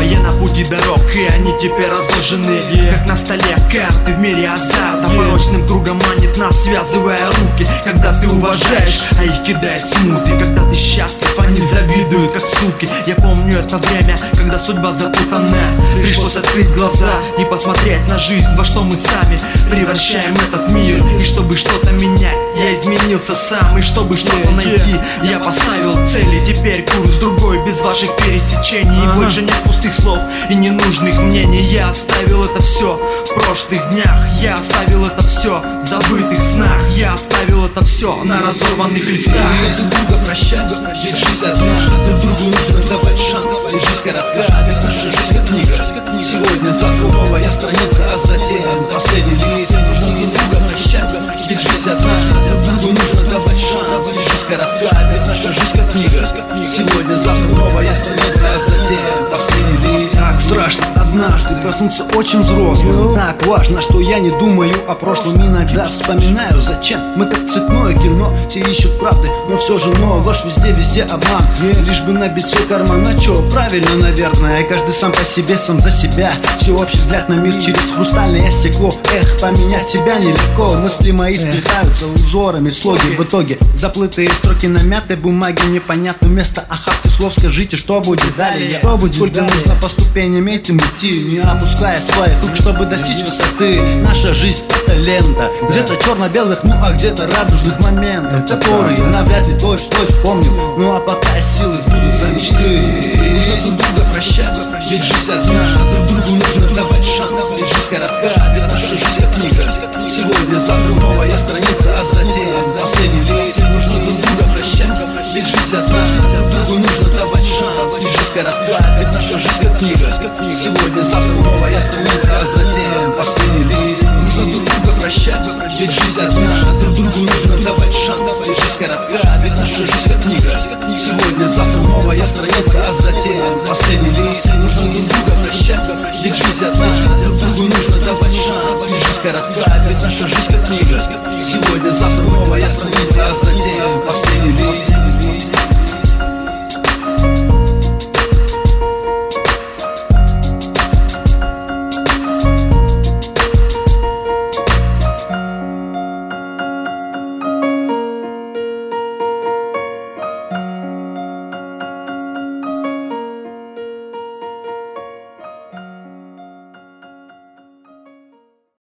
я на пути дорог, и они теперь разложены, как на столе карты в мире азарта. Порочным кругом манит нас, связывая руки. Когда ты уважаешь, а их кидает смуты. Когда ты счастлив, они завидуют, как суки. Я помню это время, когда судьба запутана. Пришлось открыть глаза и посмотреть на жизнь, во что мы сами превращаем этот мир. И чтобы что-то менять, я изменился сам. И чтобы что-то найти, я поставил цели. Теперь курс другой, без ваших пересечений. И больше нет пустых слов и ненужных мнений. Я оставил это все в прошлых днях. Я оставил это все в забытых снах. Я оставил это все на разорванных листах. Друг друга прощать, ведь жизнь одна. Друг другу нужно давать шанс. И жизнь коротка, ведь наша жизнь как книга. Сегодня, завтра новая страница, а затем последний лист. Нужно друг друга прощать, ведь жизнь одна. Друг другу нужно давать шанс. И жизнь коротка, ведь наша жизнь как книга. Сегодня, завтра новая страница, а затем последний лист. Так страшно однажды проснуться очень взрослым. Так важно, что я не думаю о прошлом. Иногда вспоминаю, зачем мы как цветное кино. Все ищут правды, но все же ложь везде, везде обман. Лишь бы набить свой карман, а чё, правильно, наверное. Каждый сам по себе, сам за себя. Всеобщий взгляд на мир через хрустальное стекло. Эх, поменять себя нелегко. Мысли мои сплетаются узорами, слоги в итоге. Заплытые строки на мятой бумаге. Непонятно вместо охапки слов. Скажите, что будет далее? Что будет сколько далее? Нужно по ступеням этим идти, не опуская свой круг, чтобы достичь высоты. Наша жизнь — это лента, где-то черно-белых, ну а где-то радужных моментов, которые навряд ли точь-в-точь помню. Ну а пока силы сбудутся мечты. Нужно друг друга прощать, ведь жизнь одна. Друг другу нужно давать шанс, ведь жизнь коротка, ведь наша жизнь как книга. Сегодня, завтра новая страница, а затем последний лист. Нужно друг друга прощать, ведь жизнь одна. Друг другу нужно давать шанс, ведь жизнь коротка, ведь наша жизнь как книга. Сегодня, завтра новая страница, а затем последний лист. Нужно друг друга прощать, ведь жизнь одна. Друг другу нужно давать шанс, ведь жизнь коротка, ведь наша жизнь как книга. Сегодня, завтра новая страница, а затем последний лист. Нужно друг друга прощать, ведь жизнь одна. Друг другу нужно давать шанс, ведь жизнь коротка, ведь наша жизнь